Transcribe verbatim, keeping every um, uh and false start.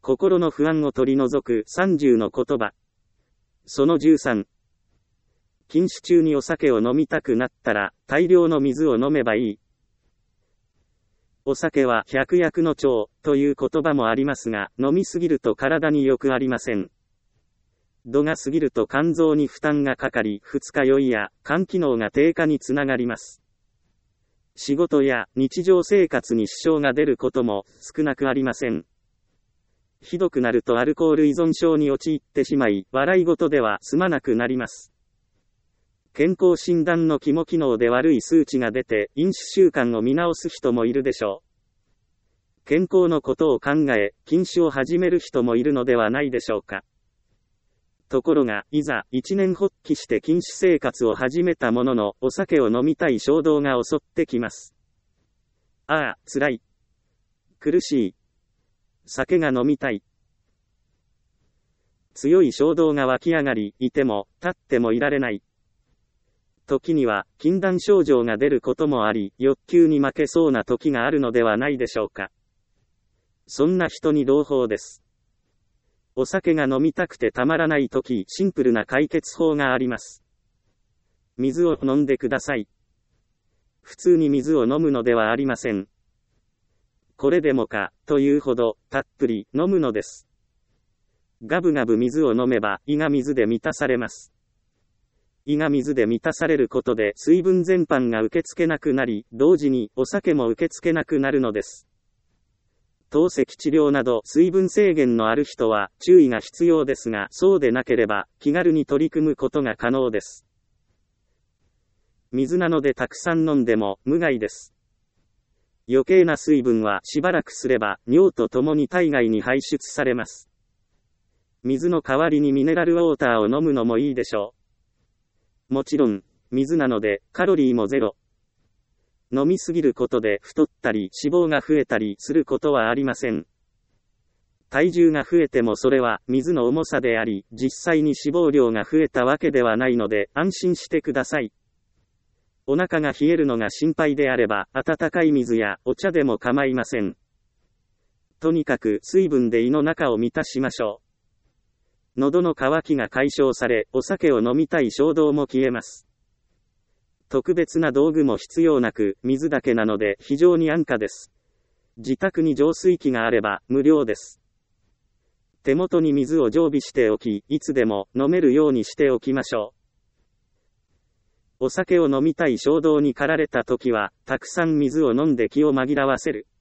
心の不安を取り除くさんじゅうの言葉。そのじゅうさん。禁酒中にお酒を飲みたくなったら、大量の水を飲めばいい。お酒は百薬の長という言葉もありますが、飲みすぎると体に良くありません。度が過ぎると肝臓に負担がかかり、二日酔いや肝機能が低下につながります。仕事や日常生活に支障が出ることも少なくありません。ひどくなるとアルコール依存症に陥ってしまい、笑い事では済まなくなります。健康診断の肝機能で悪い数値が出て、飲酒習慣を見直す人もいるでしょう。健康のことを考え、禁酒を始める人もいるのではないでしょうか。ところが、いざ、一年発起して禁酒生活を始めたものの、お酒を飲みたい衝動が襲ってきます。ああ、辛い。苦しい。酒が飲みたい。強い衝動が湧き上がり、いても、立ってもいられない。時には、禁断症状が出ることもあり、欲求に負けそうな時があるのではないでしょうか。そんな人に朗報です。お酒が飲みたくてたまらない時、シンプルな解決法があります。水を飲んでください。普通に水を飲むのではありません。これでもか、というほど、たっぷり、飲むのです。ガブガブ水を飲めば、胃が水で満たされます。胃が水で満たされることで水分全般が受け付けなくなり、同時にお酒も受け付けなくなるのです。透析治療など水分制限のある人は注意が必要ですが、そうでなければ気軽に取り組むことが可能です。水なのでたくさん飲んでも無害です。余計な水分はしばらくすれば尿とともに体外に排出されます。水の代わりにミネラルウォーターを飲むのもいいでしょう。もちろん、水なので、カロリーもゼロ。飲みすぎることで太ったり脂肪が増えたりすることはありません。体重が増えてもそれは水の重さであり、実際に脂肪量が増えたわけではないので、安心してください。お腹が冷えるのが心配であれば、温かい水やお茶でも構いません。とにかく水分で胃の中を満たしましょう。喉の渇きが解消され、お酒を飲みたい衝動も消えます。特別な道具も必要なく、水だけなので非常に安価です。自宅に浄水器があれば無料です。手元に水を常備しておき、いつでも飲めるようにしておきましょう。お酒を飲みたい衝動に駆られた時は、たくさん水を飲んで気を紛らわせる。